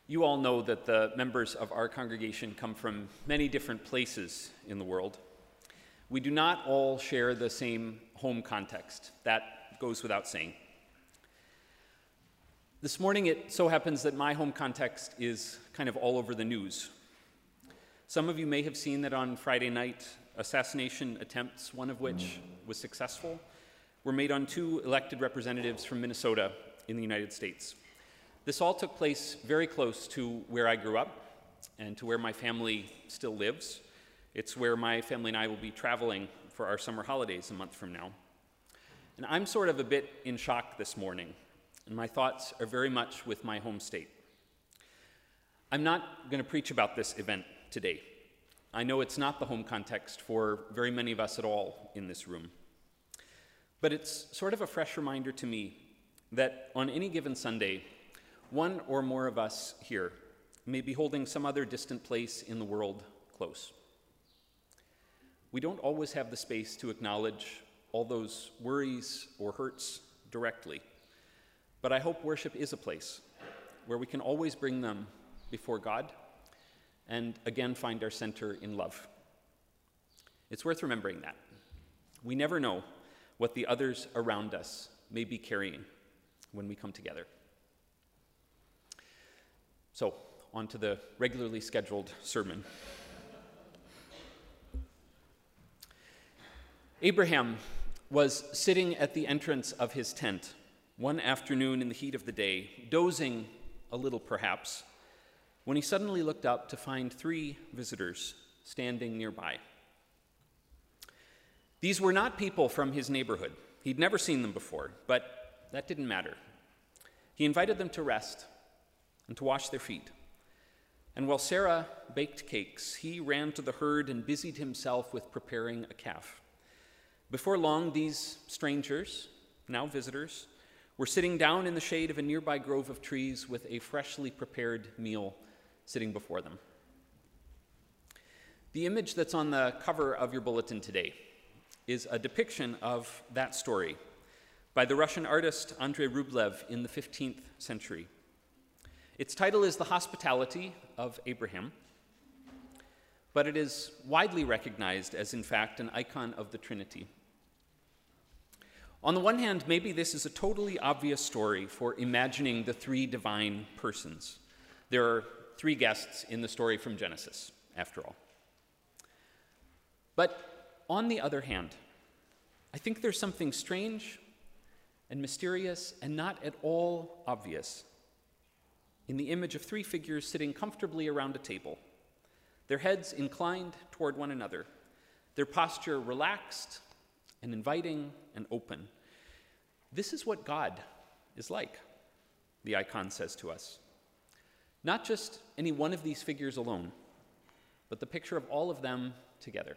You all know that the members of our congregation come from many different places in the world. We do not all share the same home context. That goes without saying. This morning, it so happens that my home context is kind of all over the news. Some of you may have seen that on Friday night, assassination attempts, one of which was successful, were made on two elected representatives from Minnesota in the United States. This all took place very close to where I grew up and to where my family still lives. It's where my family and I will be traveling for our summer holidays a month from now. And I'm sort of a bit in shock this morning, and my thoughts are very much with my home state. I'm not going to preach about this event today. I know it's not the home context for very many of us at all in this room. But it's sort of a fresh reminder to me that on any given Sunday, one or more of us here may be holding some other distant place in the world close. We don't always have the space to acknowledge all those worries or hurts directly, but I hope worship is a place where we can always bring them before God and again find our center in love. It's worth remembering that. We never know what the others around us may be carrying when we come together. So, on to the regularly scheduled sermon. Abraham was sitting at the entrance of his tent one afternoon in the heat of the day, dozing a little perhaps, when he suddenly looked up to find three visitors standing nearby. These were not people from his neighborhood. He'd never seen them before, but that didn't matter. He invited them to rest and to wash their feet. And while Sarah baked cakes, he ran to the herd and busied himself with preparing a calf. Before long, these strangers, now visitors, were sitting down in the shade of a nearby grove of trees with a freshly prepared meal sitting before them. The image that's on the cover of your bulletin today is a depiction of that story by the Russian artist Andrei Rublev in the 15th century. Its title is The Hospitality of Abraham, but it is widely recognized as, in fact, an icon of the Trinity. On the one hand, maybe this is a totally obvious story for imagining the three divine persons. There are three guests in the story from Genesis, after all. But on the other hand, I think there's something strange and mysterious and not at all obvious in the image of three figures sitting comfortably around a table, their heads inclined toward one another, their posture relaxed and inviting and open. This is what God is like, the icon says to us. Not just any one of these figures alone, but the picture of all of them together.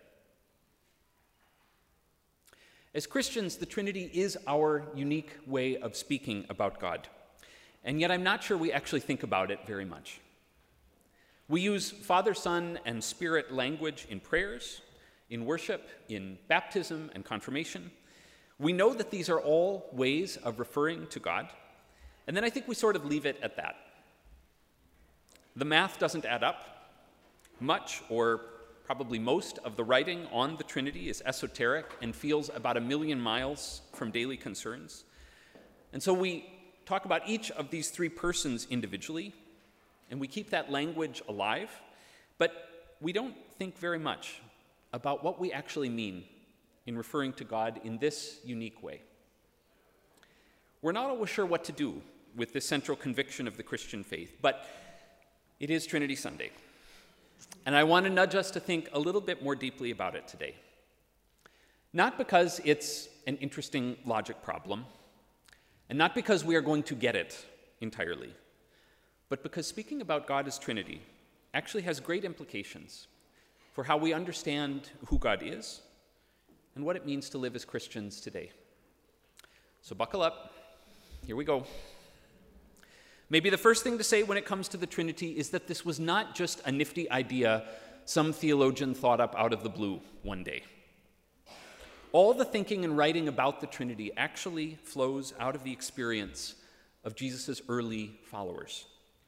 As Christians, the Trinity is our unique way of speaking about God. And yet I'm not sure we actually think about it very much. We use Father, Son, and Spirit language in prayers, in worship, in baptism and confirmation. We know that these are all ways of referring to God, and then I think we sort of leave it at that. The math doesn't add up. Much, or probably most, of the writing on the Trinity is esoteric and feels about 1 million miles from daily concerns. And so we talk about each of these three persons individually, and we keep that language alive, but we don't think very much about what we actually mean in referring to God in this unique way. We're not always sure what to do with this central conviction of the Christian faith, but it is Trinity Sunday, and I want to nudge us to think a little bit more deeply about it today. Not because it's an interesting logic problem, and not because we are going to get it entirely, but because speaking about God as Trinity actually has great implications for how we understand who God is and what it means to live as Christians today. So buckle up. Here we go. Maybe the first thing to say when it comes to the Trinity is that this was not just a nifty idea some theologian thought up out of the blue one day. All the thinking and writing about the Trinity actually flows out of the experience of Jesus' early followers.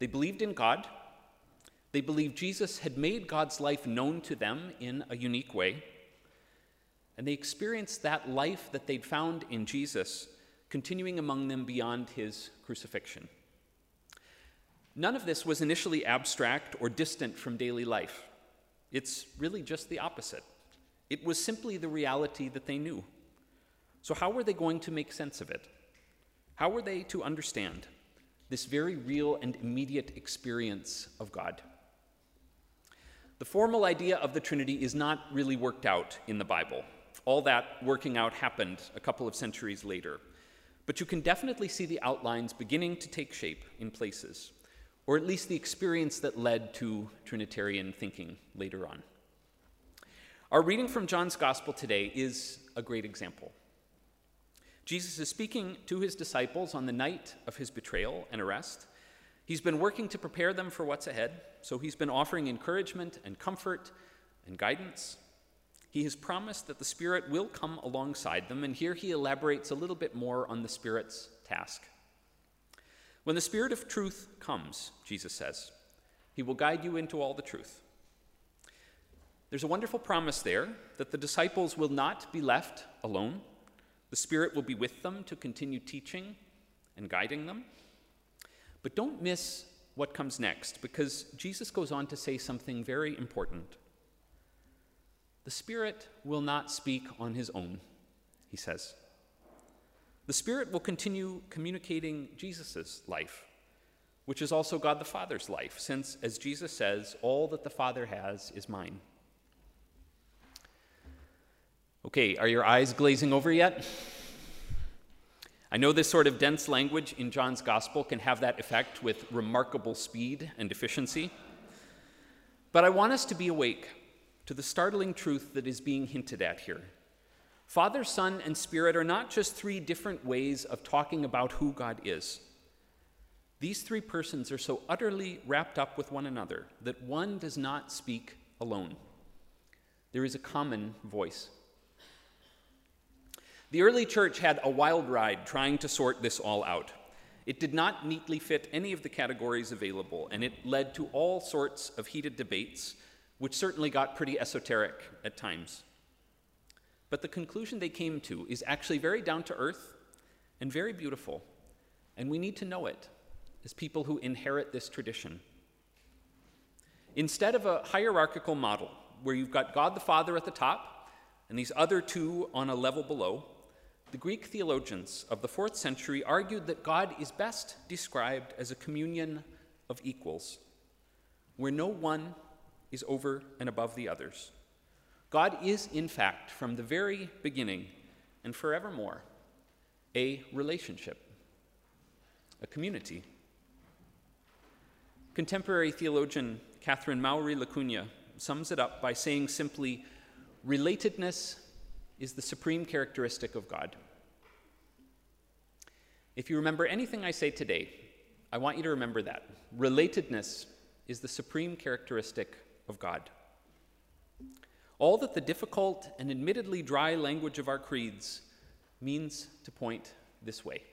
They believed in God. They believed Jesus had made God's life known to them in a unique way. And they experienced that life that they'd found in Jesus continuing among them beyond his crucifixion. None of this was initially abstract or distant from daily life. It's really just the opposite. It was simply the reality that they knew. So how were they going to make sense of it? How were they to understand this very real and immediate experience of God? The formal idea of the Trinity is not really worked out in the Bible. All that working out happened a couple of centuries later. But you can definitely see the outlines beginning to take shape in places, or at least the experience that led to Trinitarian thinking later on. Our reading from John's Gospel today is a great example. Jesus is speaking to his disciples on the night of his betrayal and arrest. He's been working to prepare them for what's ahead, so he's been offering encouragement and comfort and guidance. He has promised that the Spirit will come alongside them, and here he elaborates a little bit more on the Spirit's task. When the Spirit of truth comes, Jesus says, he will guide you into all the truth. There's a wonderful promise there that the disciples will not be left alone. The Spirit will be with them to continue teaching and guiding them. But don't miss what comes next, because Jesus goes on to say something very important. The Spirit will not speak on his own, he says. The Spirit will continue communicating Jesus' life, which is also God the Father's life, since, as Jesus says, all that the Father has is mine. Okay, are your eyes glazing over yet? I know this sort of dense language in John's Gospel can have that effect with remarkable speed and efficiency, but I want us to be awake to the startling truth that is being hinted at here. Father, Son, and Spirit are not just three different ways of talking about who God is. These three persons are so utterly wrapped up with one another that one does not speak alone. There is a common voice. The early church had a wild ride trying to sort this all out. It did not neatly fit any of the categories available, and it led to all sorts of heated debates, which certainly got pretty esoteric at times. But the conclusion they came to is actually very down to earth and very beautiful, and we need to know it as people who inherit this tradition. Instead of a hierarchical model where you've got God the Father at the top and these other two on a level below, the Greek theologians of the 4th century argued that God is best described as a communion of equals, where no one is over and above the others. God is, in fact, from the very beginning and forevermore, a relationship, a community. Contemporary theologian Catherine Mowry LaCugna sums it up by saying simply, relatedness is the supreme characteristic of God. If you remember anything I say today, I want you to remember that. Relatedness is the supreme characteristic of God. All that the difficult and admittedly dry language of our creeds means to point this way.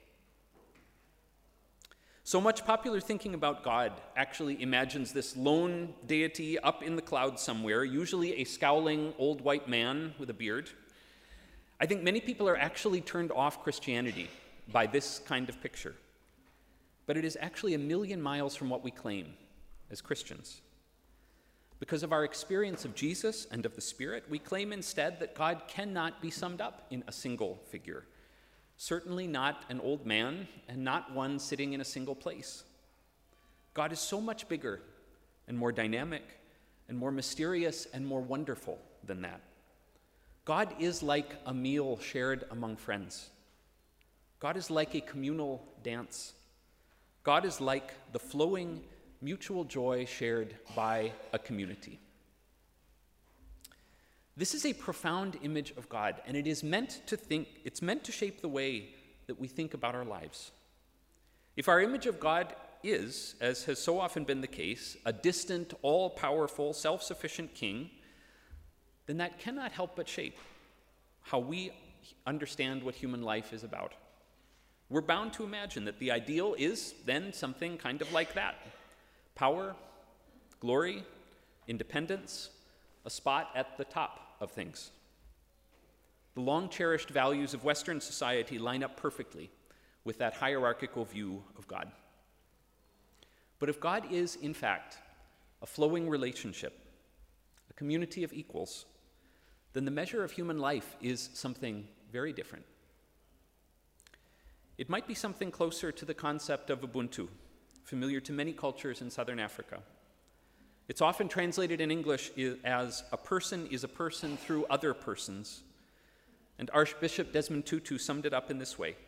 So much popular thinking about God actually imagines this lone deity up in the clouds somewhere, usually a scowling old white man with a beard. I think many people are actually turned off Christianity by this kind of picture. But it is actually a million miles from what we claim as Christians. Because of our experience of Jesus and of the Spirit, we claim instead that God cannot be summed up in a single figure. Certainly not an old man, and not one sitting in a single place. God is so much bigger and more dynamic and more mysterious and more wonderful than that. God is like a meal shared among friends. God is like a communal dance. God is like the flowing mutual joy shared by a community. This is a profound image of God, and it's meant to shape the way that we think about our lives. If our image of God is, as has so often been the case, a distant, all-powerful, self-sufficient king, then that cannot help but shape how we understand what human life is about. We're bound to imagine that the ideal is then something kind of like that. power, glory, independence, a spot at the top of things. The long-cherished values of Western society line up perfectly with that hierarchical view of God. But if God is, in fact, a flowing relationship, a community of equals, then the measure of human life is something very different. It might be something closer to the concept of Ubuntu, familiar to many cultures in southern Africa. It's often translated in English as a person is a person through other persons, and Archbishop Desmond Tutu summed it up in this way.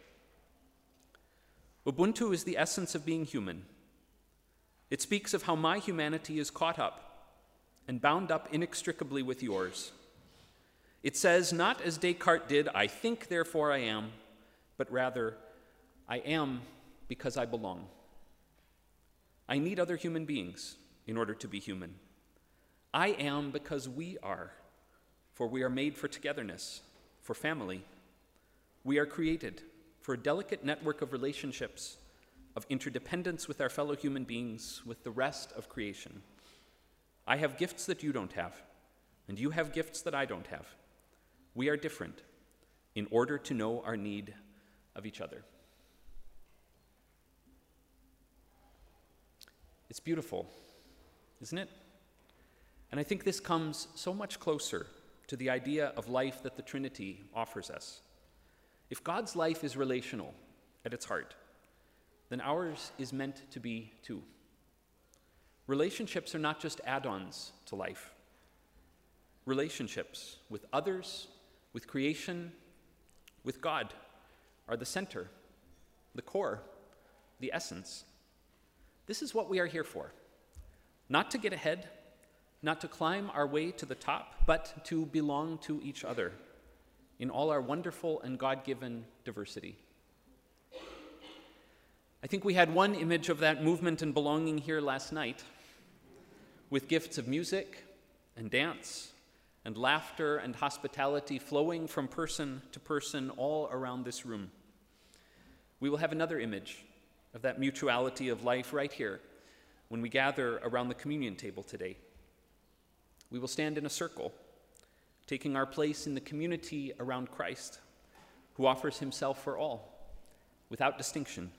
Ubuntu is the essence of being human. It speaks of how my humanity is caught up and bound up inextricably with yours. It says, not as Descartes did, I think, therefore I am, but rather, I am because I belong. I need other human beings in order to be human. I am because we are, for we are made for togetherness, for family. We are created for a delicate network of relationships, of interdependence with our fellow human beings, with the rest of creation. I have gifts that you don't have, and you have gifts that I don't have. We are different in order to know our need of each other. It's beautiful, isn't it? And I think this comes so much closer to the idea of life that the Trinity offers us. If God's life is relational at its heart, then ours is meant to be too. Relationships are not just add-ons to life. Relationships with others, with creation, with God are the center, the core, the essence. This is what we are here for. Not to get ahead, not to climb our way to the top, but to belong to each other in all our wonderful and God-given diversity. I think we had one image of that movement and belonging here last night, with gifts of music and dance and laughter and hospitality flowing from person to person all around this room. We will have another image of that mutuality of life right here when we gather around the communion table today. We will stand in a circle, taking our place in the community around Christ, who offers himself for all, without distinction.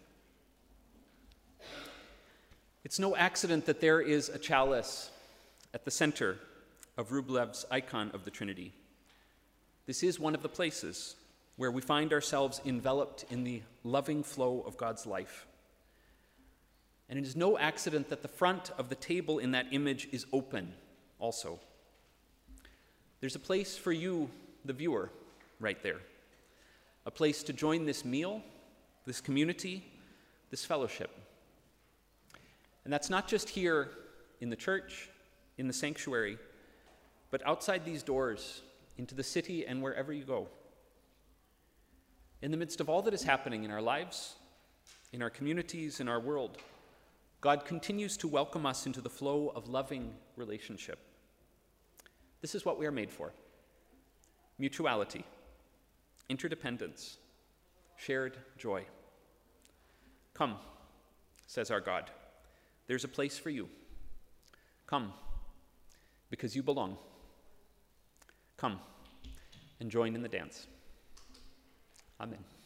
It's no accident that there is a chalice at the center of Rublev's icon of the Trinity. This is one of the places where we find ourselves enveloped in the loving flow of God's life. And it is no accident that the front of the table in that image is open also. There's a place for you, the viewer, right there. A place to join this meal, this community, this fellowship. And that's not just here in the church, in the sanctuary, but outside these doors, into the city and wherever you go. In the midst of all that is happening in our lives, in our communities, in our world, God continues to welcome us into the flow of loving relationship. This is what we are made for. Mutuality, interdependence, shared joy. Come, says our God. There's a place for you. Come, because you belong. Come and join in the dance. Amen.